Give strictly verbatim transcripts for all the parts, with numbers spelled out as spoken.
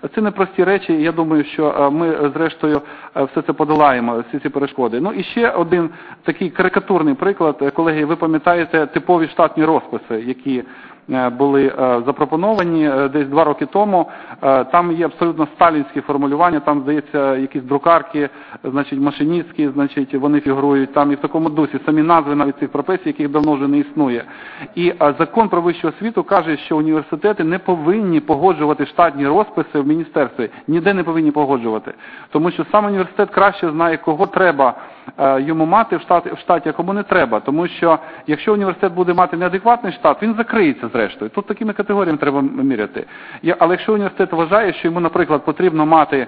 Це непрості речі, я думаю, що ми, зрештою, все це подолаємо, всі ці перешкоди. Ну і ще один такий карикатурний приклад. Колеги, ви пам'ятаєте типові штатні розписи, які були запропоновані десь два роки тому. Там є абсолютно сталінські формулювання, там, здається, якісь друкарки, значить, машиністські, значить, вони фігурують там і в такому дусі, самі назви навіть цих професій, яких давно вже не існує. І закон про вищу освіту каже, що університети не повинні погоджувати штатні розписи в міністерстві, ніде не повинні погоджувати. Тому що сам університет краще знає, кого треба йому мати в штаті, в штаті, а кому не треба. Тому що якщо університет буде мати неадекватний штат, він закриється зрештою. Тут такими категоріями треба міряти. Але якщо університет вважає, що йому, наприклад, потрібно мати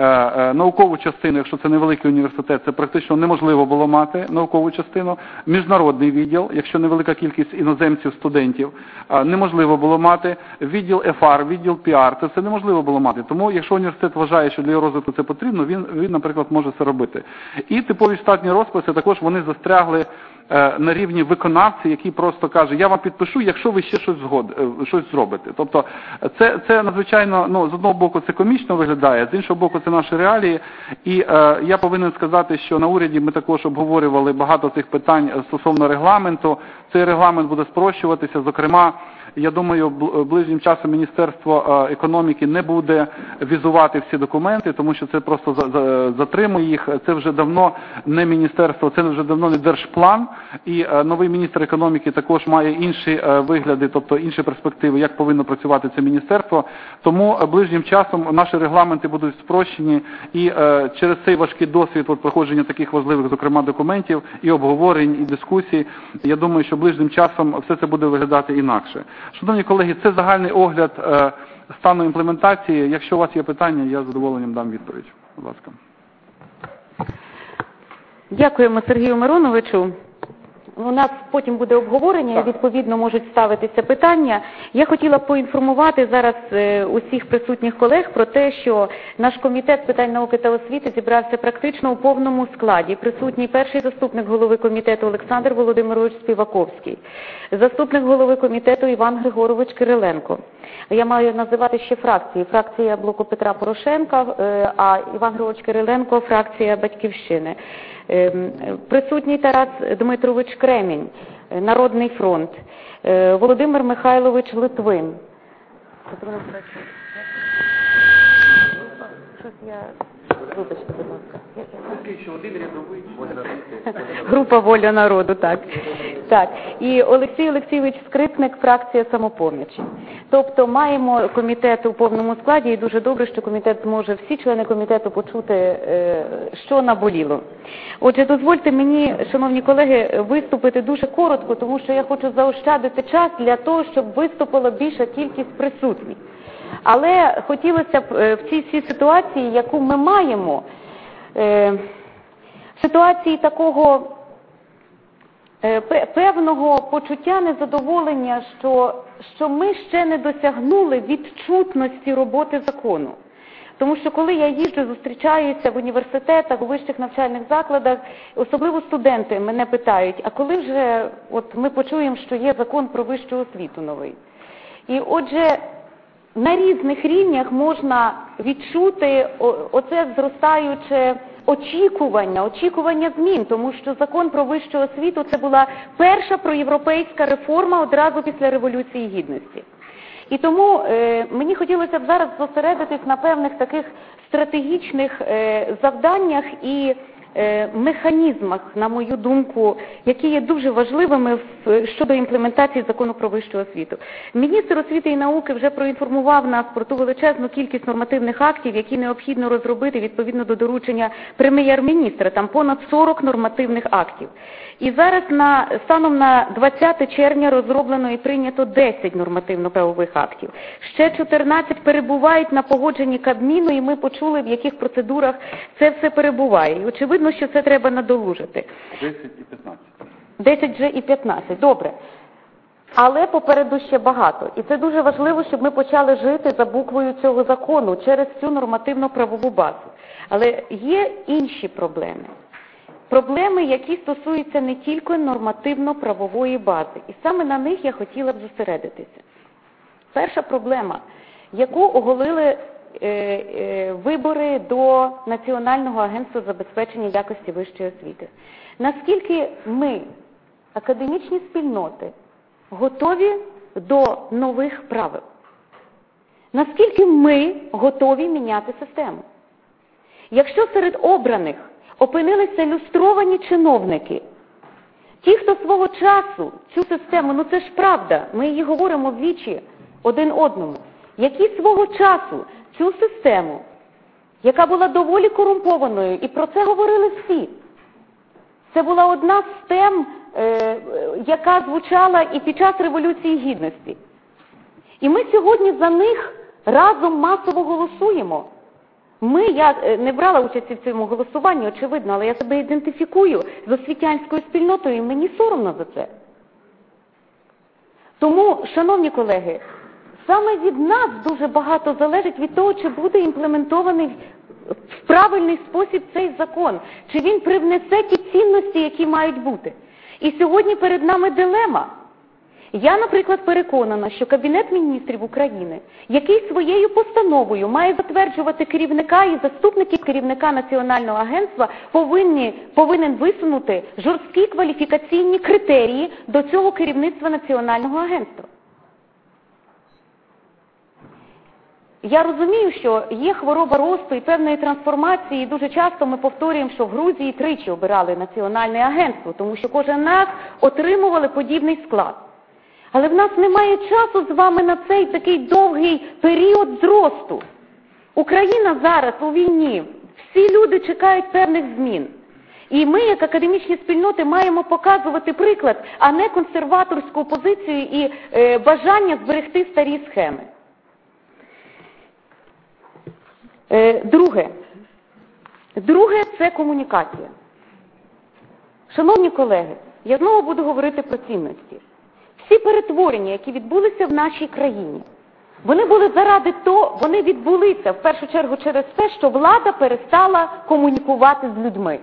наукову частину, якщо це невеликий університет, це практично неможливо було мати наукову частину, міжнародний відділ, якщо невелика кількість іноземців, студентів, неможливо було мати, відділ еф ар, відділ пі ар, це все неможливо було мати. Тому, якщо університет вважає, що для його розвитку це потрібно, він, він, наприклад, може це робити. І типові штатні розписи, також вони застрягли на рівні виконавці, який просто каже, я вам підпишу, якщо ви ще щось, згод, щось зробите. Тобто це, це надзвичайно, ну, з одного боку це комічно виглядає, з іншого боку це наші реалії. І е, я повинен сказати, що на уряді ми також обговорювали багато цих питань стосовно регламенту. Цей регламент буде спрощуватися, зокрема, я думаю, ближнім часом Міністерство економіки не буде візувати всі документи, тому що це просто затримує їх. Це вже давно не міністерство, це вже давно не держплан. І новий міністр економіки також має інші вигляди, тобто інші перспективи, як повинно працювати це міністерство. Тому ближнім часом наші регламенти будуть спрощені. І через цей важкий досвід от, проходження таких важливих, зокрема, документів, і обговорень, і дискусій, я думаю, що ближнім часом все це буде виглядати інакше. Шановні колеги, це загальний огляд е, стану імплементації. Якщо у вас є питання, я з задоволенням дам відповідь. Будь ласка. Дякуємо Сергію Мироновичу. У нас потім буде обговорення, і відповідно можуть ставитися питання. Я хотіла б поінформувати зараз усіх присутніх колег про те, що наш комітет з питань науки та освіти зібрався практично у повному складі. Присутній перший заступник голови комітету Олександр Володимирович Співаковський, заступник голови комітету Іван Григорович Кириленко. Я маю називати ще фракції. Фракція Блоку Петра Порошенка, а Іван Григорович Кириленко – фракція Батьківщини. Присутній Тарас Дмитрович Кремінь, Народний фронт, Володимир Михайлович Литвин. Вибачте, будь ласка. Група «Воля народу», так. Так. І Олексій Олексійович Скрипник, фракція «Самопоміч». Тобто маємо комітет у повному складі, і дуже добре, що комітет зможе, всі члени комітету почути, що наболіло. Отже, дозвольте мені, шановні колеги, виступити дуже коротко, тому що я хочу заощадити час для того, щоб виступила більша кількість присутніх. Але хотілося б в цій всій ситуації, яку ми маємо, ситуації такого певного почуття незадоволення, що, що ми ще не досягнули відчутності роботи закону. Тому що коли я їжджу, зустрічаюся в університетах, у вищих навчальних закладах, особливо студенти мене питають, а коли вже от ми почуємо, що є закон про вищу освіту новий. І отже, на різних рівнях можна відчути оце зростаюче очікування, очікування змін, тому що закон про вищу освіту – це була перша проєвропейська реформа одразу після Революції Гідності. І тому е, мені хотілося б зараз зосередитись на певних таких стратегічних е, завданнях і е, механізмах, на мою думку, які є дуже важливими в, щодо імплементації закону про вищу освіту. Міністр освіти і науки вже проінформував нас про ту величезну кількість нормативних актів, які необхідно розробити відповідно до доручення прем'єр-міністра. Там понад сорок нормативних актів. І зараз на, станом на двадцяте червня розроблено і прийнято десять нормативно-правових актів. Ще чотирнадцять перебувають на погодженні Кабміну, і ми почули, в яких процедурах це все перебуває. І очевидно, що це треба надолужити. десять і п'ятнадцять. десять вже і п'ятнадцять, добре. Але попереду ще багато. І це дуже важливо, щоб ми почали жити за буквою цього закону через цю нормативно-правову базу. Але є інші проблеми. Проблеми, які стосуються не тільки нормативно-правової бази. І саме на них я хотіла б зосередитися. Перша проблема, яку оголили е, е, вибори до Національного агентства забезпечення якості вищої освіти. Наскільки ми, академічні спільноти, готові до нових правил? Наскільки ми готові міняти систему? Якщо серед обраних опинилися люстровані чиновники, ті, хто свого часу цю систему, ну це ж правда, ми її говоримо в вічі один одному, які свого часу цю систему, яка була доволі корумпованою, і про це говорили всі, це була одна з тем, е, яка звучала і під час Революції Гідності. І ми сьогодні за них разом масово голосуємо. Ми, я не брала участі в цьому голосуванні, очевидно, але я себе ідентифікую з освітянською спільнотою, і мені соромно за це. Тому, шановні колеги, саме від нас дуже багато залежить від того, чи буде імплементований в правильний спосіб цей закон, чи він привнесе ті цінності, які мають бути. І сьогодні перед нами дилема. Я, наприклад, переконана, що Кабінет міністрів України, який своєю постановою має затверджувати керівника і заступників керівника Національного агентства, повинні, повинен висунути жорсткі кваліфікаційні критерії до цього керівництва Національного агентства. Я розумію, що є хвороба росту і певної трансформації, і дуже часто ми повторюємо, що в Грузії тричі обирали Національне агентство, тому що кожен раз отримували подібний склад. Але в нас немає часу з вами на цей такий довгий період зросту. Україна зараз у війні, всі люди чекають певних змін. І ми, як академічні спільноти, маємо показувати приклад, а не консерваторську позицію і е, бажання зберегти старі схеми. Е, друге. Друге – це комунікація. Шановні колеги, я знову буду говорити про цінності. Всі перетворення, які відбулися в нашій країні, вони були заради того, вони відбулися в першу чергу через те, що влада перестала комунікувати з людьми.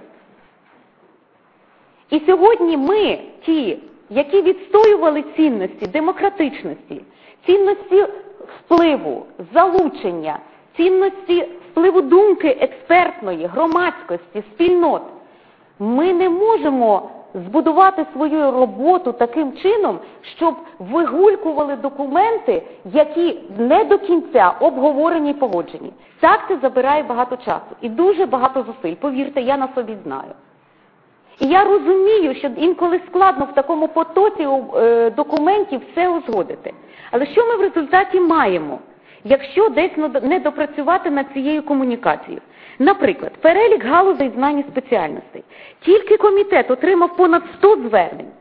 І сьогодні ми, ті, які відстоювали цінності демократичності, цінності впливу, залучення, цінності впливу думки експертної, громадськості, спільнот, ми не можемо збудувати свою роботу таким чином, щоб вигулькували документи, які не до кінця обговорені і погоджені. Так це забирає багато часу і дуже багато зусиль. Повірте, я на собі знаю. І я розумію, що інколи складно в такому потоці е, документів все узгодити. Але що ми в результаті маємо, якщо десь не допрацювати над цією комунікацією? Наприклад, перелік галузей знань і спеціальностей. Тільки комітет отримав понад сто звернень.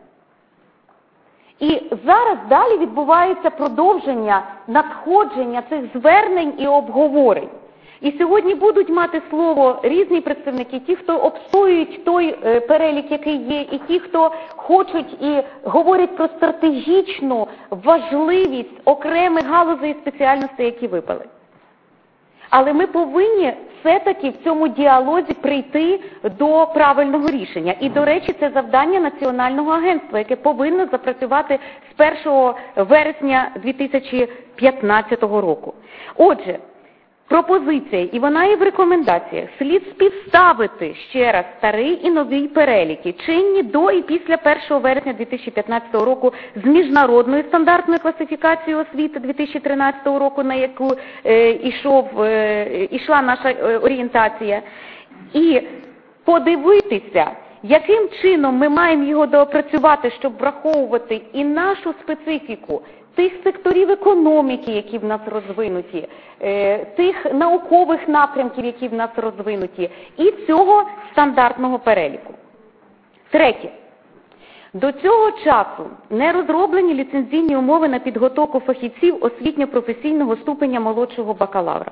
І зараз далі відбувається продовження, надходження цих звернень і обговорень. І сьогодні будуть мати слово різні представники, ті, хто обстоюють той е, перелік, який є, і ті, хто хочуть і говорять про стратегічну важливість окремих галузей і спеціальностей, які випали. Але ми повинні все-таки в цьому діалозі прийти до правильного рішення. І, до речі, це завдання Національного агентства, яке повинно запрацювати з першого вересня дві тисячі п'ятнадцятого року. Отже, пропозиція, і вона є в рекомендаціях, слід співставити ще раз старий і новий переліки, чинні до і після першого вересня дві тисячі п'ятнадцятого року з міжнародною стандартною класифікацією освіти дві тисячі тринадцятого року, на яку е, ішов, е, ішла наша е, орієнтація, і подивитися, яким чином ми маємо його доопрацювати, щоб враховувати і нашу специфіку, тих секторів економіки, які в нас розвинуті, тих наукових напрямків, які в нас розвинуті, і цього стандартного переліку. Третє. До цього часу не розроблені ліцензійні умови на підготовку фахівців освітньо-професійного ступеня молодшого бакалавра.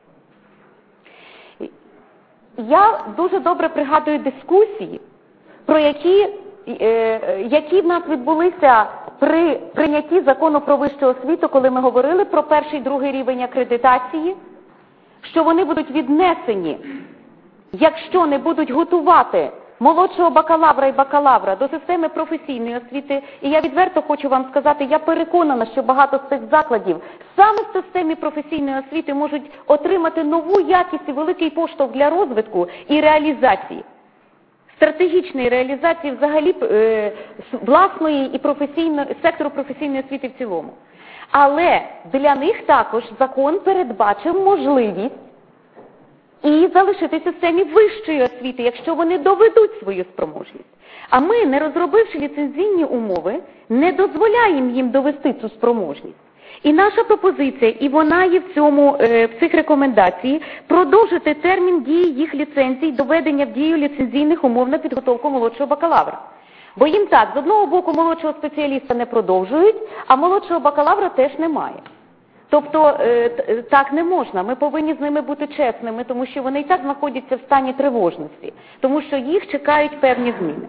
Я дуже добре пригадую дискусії, про які, які в нас відбулися при прийнятті закону про вищу освіту, коли ми говорили про перший і другий рівень акредитації, що вони будуть віднесені, якщо не будуть готувати молодшого бакалавра і бакалавра до системи професійної освіти. І я відверто хочу вам сказати, я переконана, що багато з цих закладів саме в системі професійної освіти можуть отримати нову якість і великий поштовх для розвитку і реалізації. Стратегічної реалізації взагалі е, власної і професійної, сектору професійної освіти в цілому. Але для них також закон передбачив можливість і залишити в системі вищої освіти, якщо вони доведуть свою спроможність. А ми, не розробивши ліцензійні умови, не дозволяємо їм довести цю спроможність. І наша пропозиція, і вона є в цьому, в цих рекомендацій, продовжити термін дії їх ліцензій до введення в дію ліцензійних умов на підготовку молодшого бакалавра. Бо їм так, з одного боку молодшого спеціаліста не продовжують, а молодшого бакалавра теж немає. Тобто так не можна, ми повинні з ними бути чесними, тому що вони і так знаходяться в стані тривожності, тому що їх чекають певні зміни.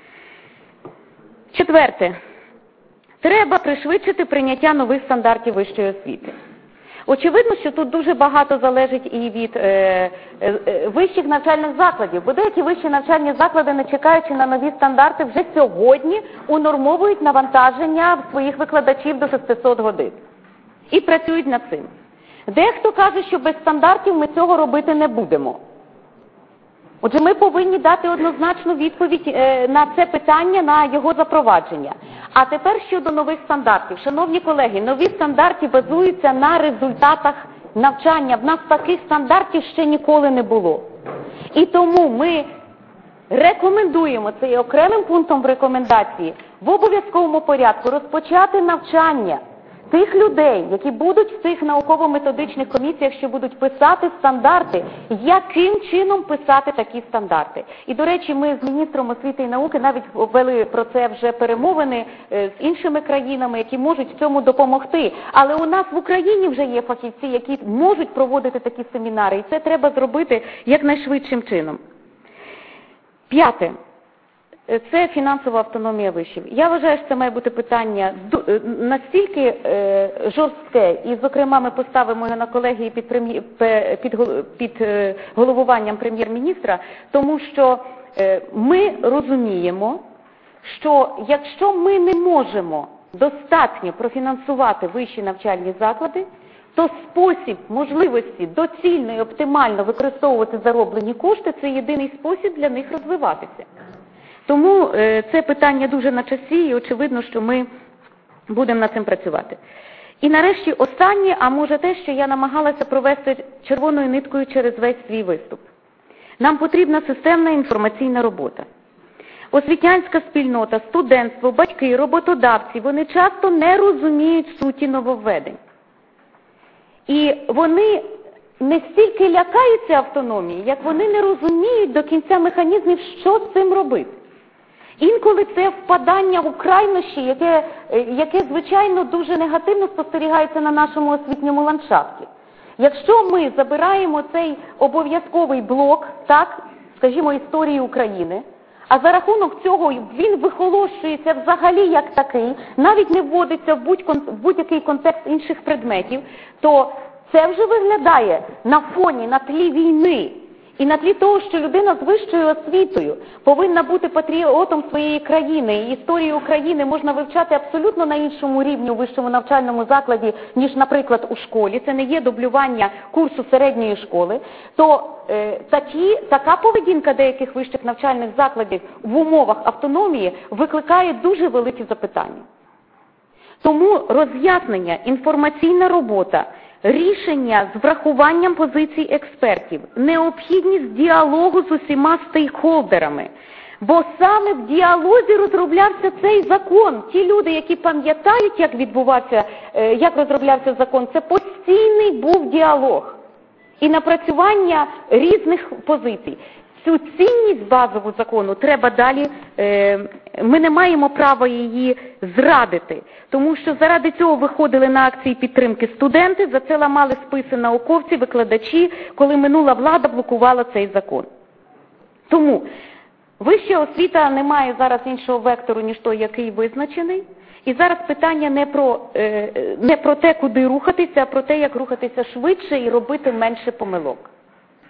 Четверте. Треба пришвидшити прийняття нових стандартів вищої освіти. Очевидно, що тут дуже багато залежить і від е, е, вищих навчальних закладів, бо деякі вищі навчальні заклади, не чекаючи на нові стандарти, вже сьогодні унормовують навантаження своїх викладачів до шестисот годин. І працюють над цим. Дехто каже, що без стандартів ми цього робити не будемо. Отже, ми повинні дати однозначну відповідь на це питання, на його запровадження. А тепер щодо нових стандартів. Шановні колеги, нові стандарти базуються на результатах навчання. В нас таких стандартів ще ніколи не було. І тому ми рекомендуємо, це є окремим пунктом в рекомендації, в обов'язковому порядку розпочати навчання тих людей, які будуть в цих науково-методичних комісіях, що будуть писати стандарти, яким чином писати такі стандарти. І, до речі, ми з міністром освіти і науки навіть вели про це вже перемовини з іншими країнами, які можуть в цьому допомогти. Але у нас в Україні вже є фахівці, які можуть проводити такі семінари, і це треба зробити якнайшвидшим чином. П'яте. Це фінансова автономія вишів. Я вважаю, що це має бути питання настільки е, жорстке, і, зокрема, ми поставимо його на колегії під, прем'єр, під, під е, головуванням прем'єр-міністра, тому що е, ми розуміємо, що якщо ми не можемо достатньо профінансувати вищі навчальні заклади, то спосіб можливості доцільно і оптимально використовувати зароблені кошти – це єдиний спосіб для них розвиватися. Тому е, це питання дуже на часі, і очевидно, що ми будемо над цим працювати. І нарешті останнє, а може те, що я намагалася провести червоною ниткою через весь свій виступ. Нам потрібна системна інформаційна робота. Освітянська спільнота, студентство, батьки, роботодавці, вони часто не розуміють суті нововведень. І вони не стільки лякаються автономії, як вони не розуміють до кінця механізмів, що з цим робити. Інколи це впадання у крайнощі, яке, яке, звичайно, дуже негативно спостерігається на нашому освітньому ландшафті. Якщо ми забираємо цей обов'язковий блок, так, скажімо, історії України, а за рахунок цього він вихолощується взагалі як такий, навіть не вводиться в будь-який контекст інших предметів, то це вже виглядає на фоні, на тлі війни. І на тлі того, що людина з вищою освітою повинна бути патріотом своєї країни, і історію України можна вивчати абсолютно на іншому рівні у вищому навчальному закладі, ніж, наприклад, у школі, це не є дублювання курсу середньої школи, то е, такі, така поведінка деяких вищих навчальних закладів в умовах автономії викликає дуже великі запитання. Тому роз'яснення, інформаційна робота, рішення з врахуванням позицій експертів, необхідність діалогу з усіма стейкхолдерами. Бо саме в діалозі розроблявся цей закон. Ті люди, які пам'ятають, як відбувався, як розроблявся закон, це постійний був діалог і напрацювання різних позицій. Цю цінність базову закону треба далі, ми не маємо права її зрадити, тому що заради цього виходили на акції підтримки студенти, за це ламали списи науковці, викладачі, коли минула влада блокувала цей закон. Тому вища освіта не має зараз іншого вектору, ніж той, який визначений, і зараз питання не про, не про те, куди рухатися, а про те, як рухатися швидше і робити менше помилок.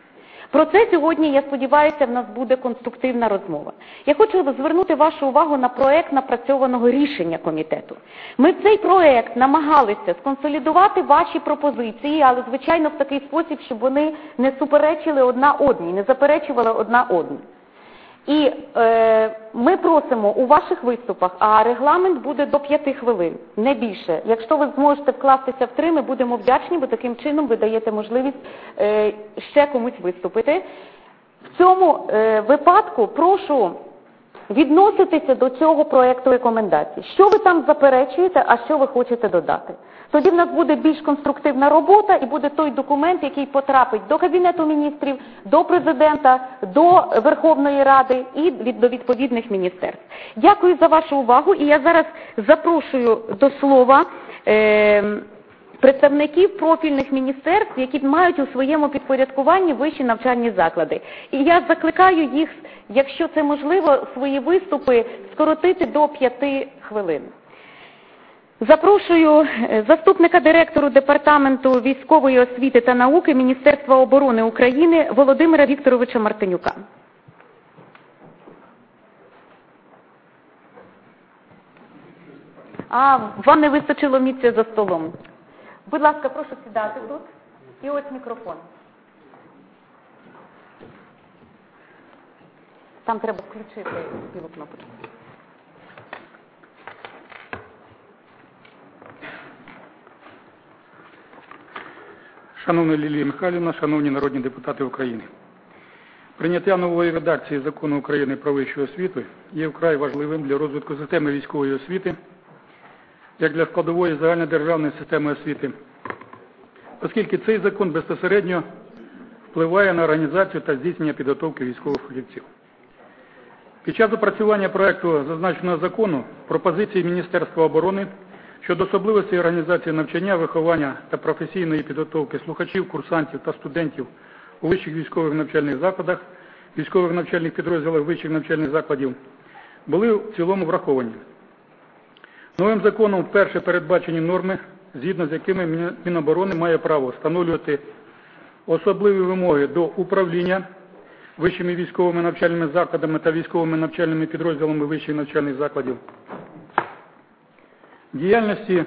Про це сьогодні, я сподіваюся, в нас буде конструктивна розмова. Я хочу звернути вашу увагу на проект напрацьованого рішення комітету. Ми в цей проект намагалися сконсолідувати ваші пропозиції, але, звичайно, в такий спосіб, щоб вони не суперечили одна одній, не заперечували одна одній. І е, ми просимо у ваших виступах, а регламент буде до п'яти хвилин, не більше. Якщо ви зможете вкластися в три, ми будемо вдячні, бо таким чином ви даєте можливість е, ще комусь виступити. В цьому е, випадку прошу відноситися до цього проекту рекомендацій. Що ви там заперечуєте, а що ви хочете додати? Тоді в нас буде більш конструктивна робота і буде той документ, який потрапить до Кабінету міністрів, до Президента, до Верховної Ради і від, до відповідних міністерств. Дякую за вашу увагу, і я зараз запрошую до слова е, представників профільних міністерств, які мають у своєму підпорядкуванні вищі навчальні заклади. І я закликаю їх, якщо це можливо, свої виступи скоротити до п'яти хвилин. Запрошую заступника директору Департаменту військової освіти та науки Міністерства оборони України Володимира Вікторовича Мартинюка. А, вам не вистачило місця за столом. Будь ласка, прошу сідати тут. І ось мікрофон. Там треба включити білу кнопочку. Шановна Лілія Михайлівна, шановні народні депутати України. Прийняття нової редакції Закону України про вищу освіту є вкрай важливим для розвитку системи військової освіти, як для складової загальнодержавної системи освіти, оскільки цей закон безпосередньо впливає на організацію та здійснення підготовки військових фахівців. Під час опрацювання проекту зазначеного закону пропозиції Міністерства оборони щодо особливостей організації навчання, виховання та професійної підготовки слухачів, курсантів та студентів у вищих військових навчальних закладах, військових навчальних підрозділах вищих навчальних закладів були в цілому враховані. Новим законом вперше передбачені норми, згідно з якими Міноборони має право встановлювати особливі вимоги до управління вищими військовими навчальними закладами та військовими навчальними підрозділами вищих навчальних закладів, діяльності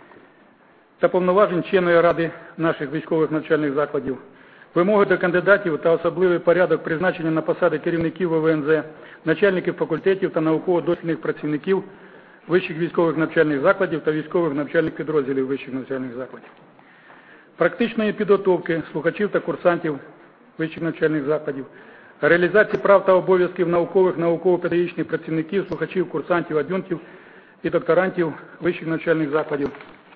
та повноважень Вченої ради наших військових навчальних закладів, вимоги до кандидатів та особливий порядок призначення на посади керівників В В Н З, начальників факультетів та науково-дослідних працівників вищих військових навчальних закладів та військових навчальних підрозділів вищих навчальних закладів, практичної підготовки слухачів та курсантів вищих навчальних закладів, реалізації прав та обов'язків наукових, науково-педагогічних працівників, слухачів, курсантів, ад'юнктів і докторантів вищих навчальних закладів.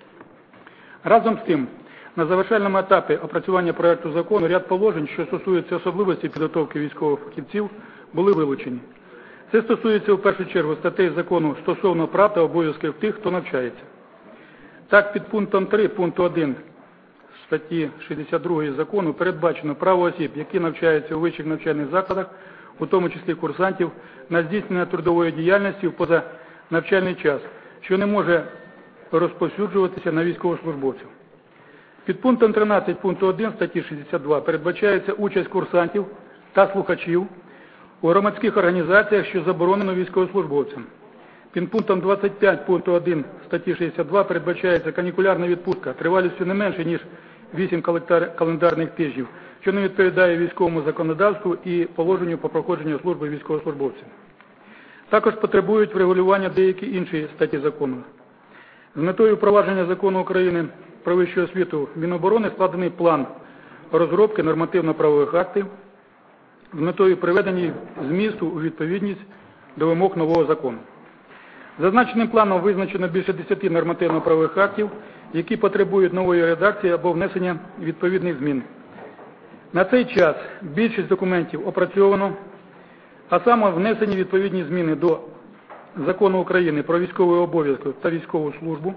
Разом з тим, на завершальному етапі опрацювання проекту закону ряд положень, що стосуються особливості підготовки військових фахівців, були вилучені. Це стосується, в першу чергу, статей закону стосовно прав та обов'язків тих, хто навчається. Так, під пунктом три пункту один статті шістдесят другої закону передбачено право осіб, які навчаються у вищих навчальних закладах, у тому числі курсантів, на здійснення трудової діяльності в позанавчальний час, що не може розповсюджуватися на військовослужбовців. Під пунктом тринадцять пункту один статті шістдесят два передбачається участь курсантів та слухачів у громадських організаціях, що заборонено військовослужбовцям. Під пунктом двадцять п'ять пункту один статті шістдесят два передбачається канікулярна відпустка тривалістю не менше, ніж вісім календарних тижнів, що не відповідає військовому законодавству і положенню по проходженню служби військовослужбовців. Також потребують врегулювання деякі інші статті закону. З метою впровадження закону України про вищу освіту Міноборони складений план розробки нормативно-правових актів з метою приведення змісту у відповідність до вимог нового закону. Зазначеним планом визначено більше десяти нормативно-правових актів, які потребують нової редакції або внесення відповідних змін. На цей час більшість документів опрацьовано, а саме внесені відповідні зміни до Закону України про військовий обов'язок та військову службу,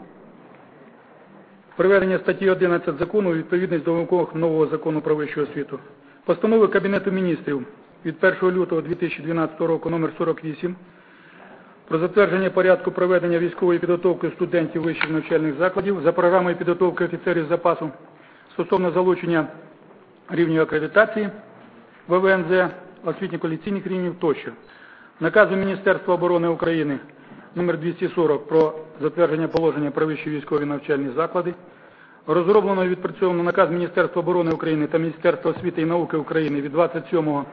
приведення статті одинадцять закону у відповідність до вимог нового закону про вищу освіту, постанови Кабінету міністрів від першого лютого дві тисячі дванадцятого року номер сорок вісім про затвердження порядку проведення військової підготовки студентів вищих навчальних закладів за програмою підготовки офіцерів запасу стосовно залучення рівню акредитації В В Н З, освітньо-кваліфікаційних рівнів тощо. Наказом Міністерства оборони України номер двісті сорок про затвердження положення про вищі військові навчальні заклади. Розроблено і відпрацьовано наказ Міністерства оборони України та Міністерства освіти і науки України від двадцять сьомого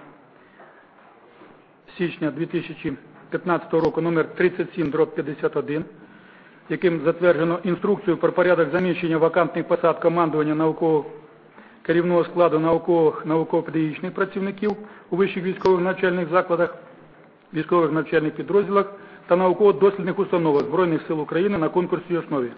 січня дві тисячі п'ятнадцятого року номер тридцять сім дроб п'ятдесят один, яким затверджено інструкцію про порядок заміщення вакантних посад командування наукового керівного складу наукових науково-педагогічних працівників у вищих військових навчальних закладах, військових навчальних підрозділах та науково-дослідних установах Збройних сил України на конкурсній основі.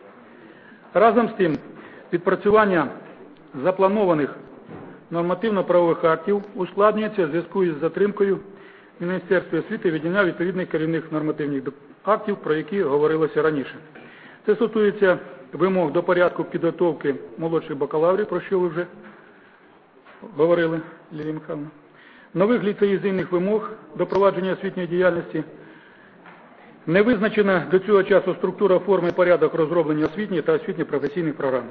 Разом з тим, відпрацювання запланованих нормативно-правових актів ускладнюється в зв'язку із затримкою Міністерства освіти віддання відповідних керівних нормативних актів, про які говорилося раніше. Це стосується вимог до порядку підготовки молодших бакалаврів, про що ви вже говорили, Лілія Михайловна, нових ліцеїзаційних вимог до провадження освітньої діяльності. Не визначена до цього часу структура, форми і порядок розроблення освітньої та освітньо-професійних програм.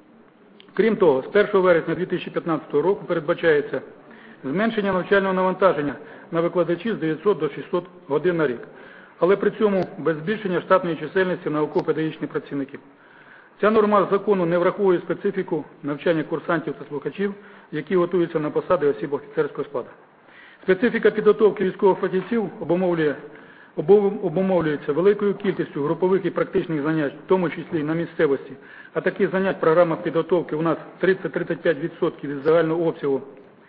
Крім того, з першого вересня дві тисячі п'ятнадцятого року передбачається зменшення навчального навантаження на викладачів з дев'ятисот до шістсот годин на рік, але при цьому без збільшення штатної чисельності науково-педагогічних працівників. Ця норма закону не враховує специфіку навчання курсантів та слухачів, які готуються на посади осіб офіцерського складу. Специфіка підготовки військових фахівців обумовлює обумовлюється великою кількістю групових і практичних занять, в тому числі на місцевості, а таких занять в програмах підготовки у нас тридцять до тридцяти п'яти відсотків від загального обсягу,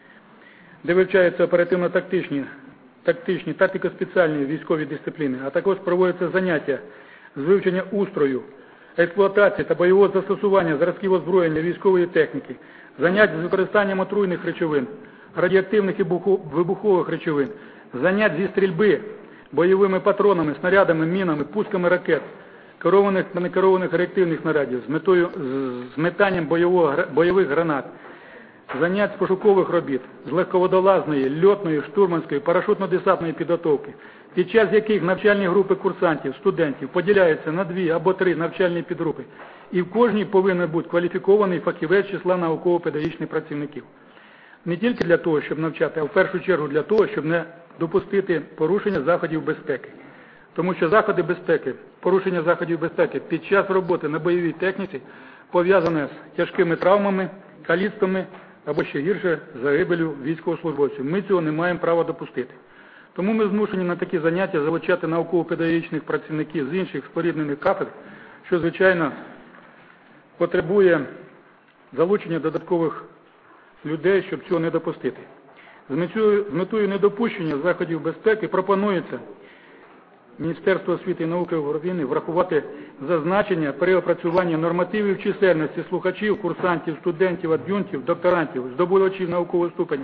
де вивчаються оперативно-тактичні, тактичні, тактико-спеціальні військові дисципліни, а також проводяться заняття з вивчення устрою, експлуатації та бойового застосування зразків озброєння військової техніки, занять з використанням отруйних речовин, радіоактивних і вибухових речовин, занять зі стрільби бойовими патронами, снарядами, мінами, пусками ракет, керованих та некерованих реактивних снарядів, з метою з метанням бойового, бойових гранат, занять з пошукових робіт, з легководолазної, льотної, штурманської, парашутно-десантної підготовки, під час яких навчальні групи курсантів, студентів поділяються на дві або три навчальні підгрупи, і в кожній повинен бути кваліфікований фахівець числа науково-педагогічних працівників. Не тільки для того, щоб навчати, а в першу чергу для того, щоб не допустити порушення заходів безпеки. Тому що заходи безпеки, порушення заходів безпеки під час роботи на бойовій техніці пов'язане з тяжкими травмами, каліцтвами або ще гірше загибелю військовослужбовців. Ми цього не маємо права допустити. Тому ми змушені на такі заняття залучати науково-педагогічних працівників з інших споріднених кафедр, що, звичайно, потребує залучення додаткових людей, щоб цього не допустити. З метою, з метою недопущення заходів безпеки пропонується Міністерство освіти і науки України врахувати зазначення при опрацюванні нормативів чисельності слухачів, курсантів, студентів, ад'юнктів, докторантів, здобувачів наукового ступеня,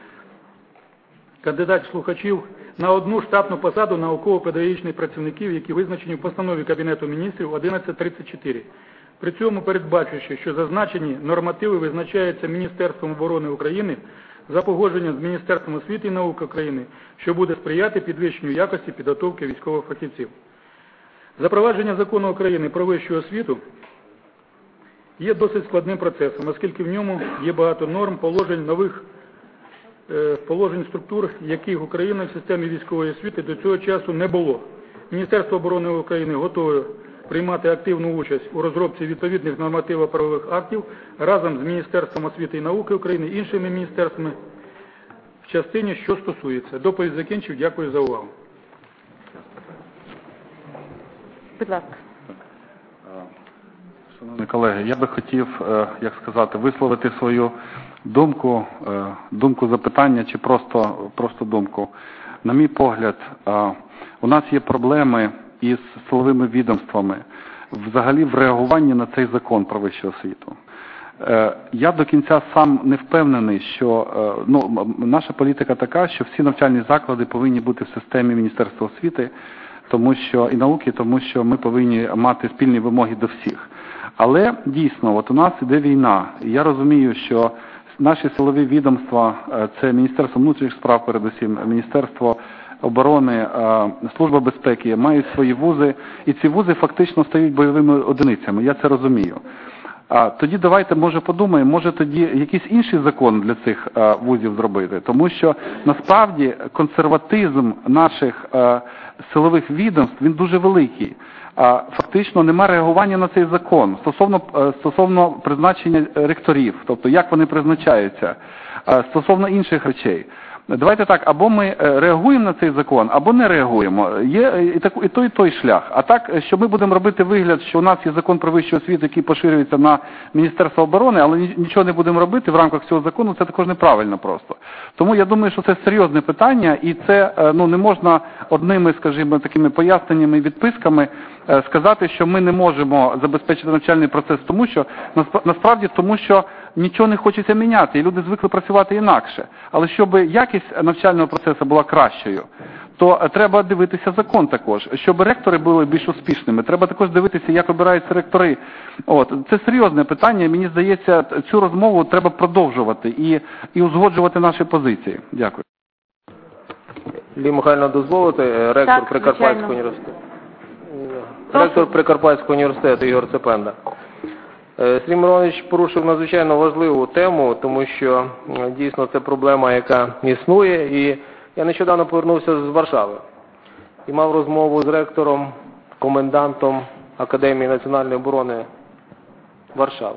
кандидатів-слухачів на одну штатну посаду науково-педагогічних працівників, які визначені в постанові Кабінету міністрів одинадцять тридцять чотири. При цьому передбачуючи, що зазначені нормативи визначаються Міністерством оборони України за погодженням з Міністерством освіти і науки України, що буде сприяти підвищенню якості підготовки військових фахівців. Запровадження закону України про вищу освіту є досить складним процесом, оскільки в ньому є багато норм, положень, нових е, положень структур, яких в Україні в системі військової освіти до цього часу не було. Міністерство оборони України готове приймати активну участь у розробці відповідних нормативно-правових актів разом з Міністерством освіти і науки України і іншими міністерствами в частині, що стосується. Доповідь закінчив. Дякую за увагу. Будь ласка. Шановні колеги, я би хотів, як сказати, висловити свою думку, думку запитання чи просто, просто думку. На мій погляд, у нас є проблеми із силовими відомствами, взагалі в реагуванні на цей закон про вищу освіту. Я до кінця сам не впевнений, що ну, наша політика така, що всі навчальні заклади повинні бути в системі Міністерства освіти тому що, і науки, тому що ми повинні мати спільні вимоги до всіх. Але дійсно, от у нас іде війна, і я розумію, що наші силові відомства, це Міністерство внутрішніх справ, передусім, Міністерство оборони, Служба безпеки, мають свої вузи, і ці вузи фактично стають бойовими одиницями, я це розумію. а, тоді давайте, може, подумаємо, може тоді якийсь інший закон для цих а, вузів зробити. Тому що, насправді, консерватизм наших а, силових відомств, він дуже великий. А, фактично, нема реагування на цей закон стосовно, стосовно призначення ректорів, тобто як вони призначаються, а, стосовно інших речей. Давайте так, або ми реагуємо на цей закон, або не реагуємо. Є і, так, і той, і той шлях. А так, що ми будемо робити вигляд, що у нас є закон про вищу освіту, який поширюється на Міністерство оборони, але нічого не будемо робити в рамках цього закону, це також неправильно просто. Тому я думаю, що це серйозне питання, і це ну, не можна одними, скажімо, такими поясненнями і відписками сказати, що ми не можемо забезпечити навчальний процес, тому що, насправді, тому що нічого не хочеться міняти, і люди звикли працювати інакше. Але щоб якість навчального процесу була кращою, то треба дивитися закон також. Щоб ректори були більш успішними, треба також дивитися, як обираються ректори. От. Це серйозне питання, мені здається, цю розмову треба продовжувати і, і узгоджувати наші позиції. Дякую. Лі Михайлівна, дозволите, ректор так, Прикарпатського університету. Ректор Прикарпатського університету Ігор Цепенда. Сергій Миронович порушив надзвичайно важливу тему, тому що дійсно це проблема, яка існує. І я нещодавно повернувся з Варшави і мав розмову з ректором, комендантом Академії національної оборони Варшави.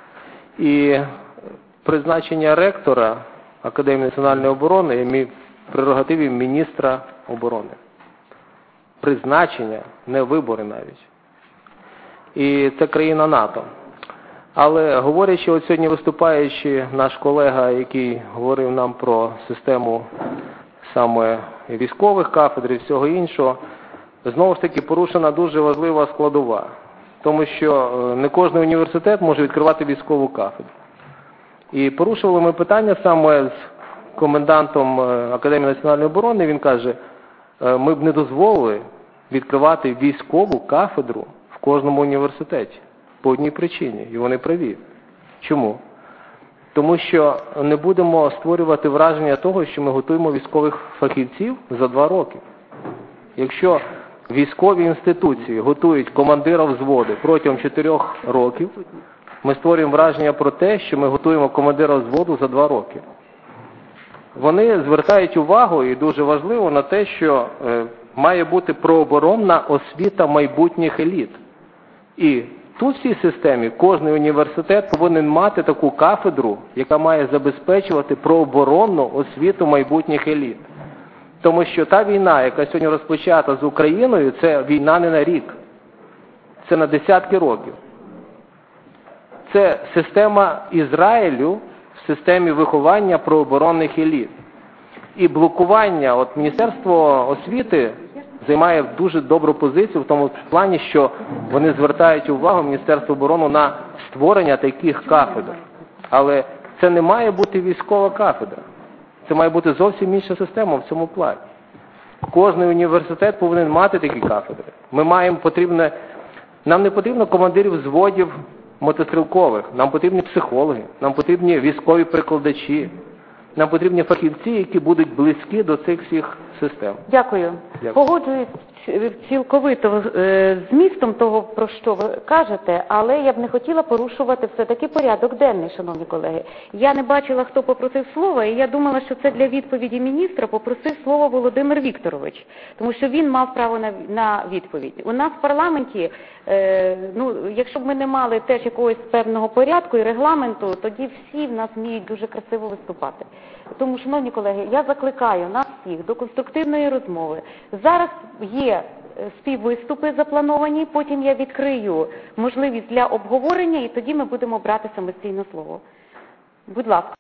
І призначення ректора Академії національної оборони є в прерогативі міністра оборони. Призначення, не вибори навіть. І це країна НАТО. Але говорячи, от сьогодні виступаючи, наш колега, який говорив нам про систему саме військових кафедр і всього іншого, знову ж таки порушена дуже важлива складова. Тому що не кожен університет може відкривати військову кафедру. І порушували ми питання саме з комендантом Академії національної оборони. Він каже, ми б не дозволили відкривати військову кафедру в кожному університеті. По одній причині, і вони праві. Чому? Тому що не будемо створювати враження того, що ми готуємо військових фахівців за два роки. Якщо військові інституції готують командира взводу протягом чотирьох років, ми створюємо враження про те, що ми готуємо командира взводу за два роки. Вони звертають увагу, і дуже важливо, на те, що е, має бути прооборонна освіта майбутніх еліт. І тут в цій системі кожен університет повинен мати таку кафедру, яка має забезпечувати прооборонну освіту майбутніх еліт. Тому що та війна, яка сьогодні розпочата з Україною, це війна не на рік. Це на десятки років. Це система Ізраїлю в системі виховання прооборонних еліт. І блокування, от Міністерство освіти займає дуже добру позицію в тому плані, що вони звертають увагу Міністерство оборони на створення таких кафедр. Але це не має бути військова кафедра. Це має бути зовсім інша система в цьому плані. Кожний університет повинен мати такі кафедри. Ми маємо потрібне, нам не потрібно командирів взводів мотострілкових, нам потрібні психологи, нам потрібні військові прикладачі, нам потрібні фахівці, які будуть близькі до цих всіх систем. Дякую. Дякую. Погоджуюсь цілковито з змістом того, про що ви кажете, але я б не хотіла порушувати все-таки порядок денний, шановні колеги. Я не бачила, хто попросив слова, і я думала, що це для відповіді міністра попросив слово Володимир Вікторович, тому що він мав право на, на відповідь. У нас в парламенті, е, ну, якщо б ми не мали теж якогось певного порядку і регламенту, тоді всі в нас вміють дуже красиво виступати. Тому, шановні колеги, я закликаю нас всіх до конструктивної розмови. Зараз є співвиступи заплановані, потім я відкрию можливість для обговорення, і тоді ми будемо брати самостійно слово. Будь ласка.